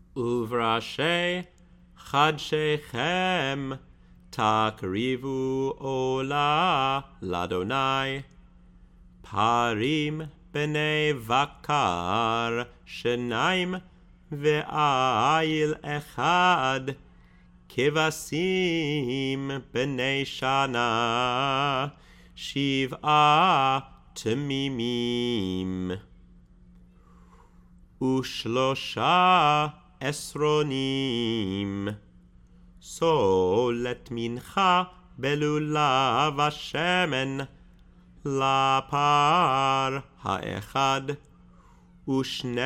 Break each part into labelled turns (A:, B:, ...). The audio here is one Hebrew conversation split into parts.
A: ובראשי חדשיכם תקריבו עולה לאדוני. פרים בני בקר 2 ועיל 1, כבשים בני שנה 7 תמימים. 3 עשרונים. סולת מנחה בלולב השמן לפר האחד. 2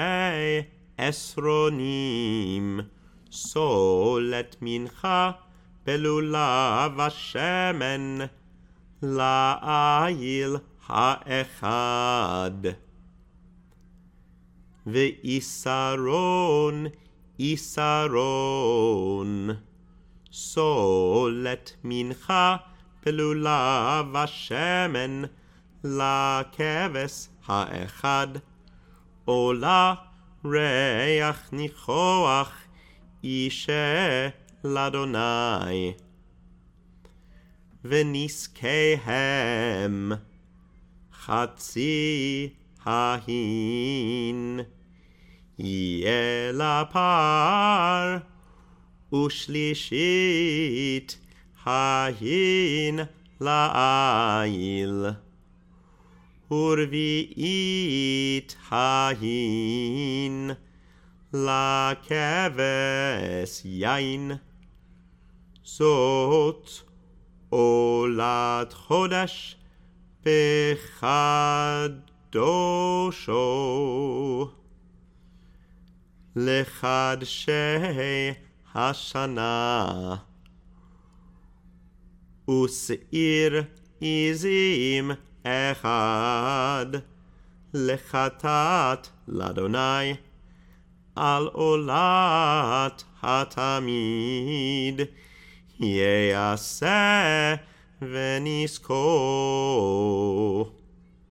A: עשרונים. סולת מנחה בלולב השמן לעיל האחד. ועשרון עשרון. סולת מנחה בלולב השמן לכבש האחד. עולה ריח ניחוח אישה לאדוני. ונזקיהם חצי ההין יהיה לפר, ושלישית ההין לעיל, ורביעית ההין לכבש יין. זאת עולת חודש בחדשו לחדשי השנה. ושעיר עזים 1 לחטאת לאדוני. על עולת התמיד יעשה ונזכור.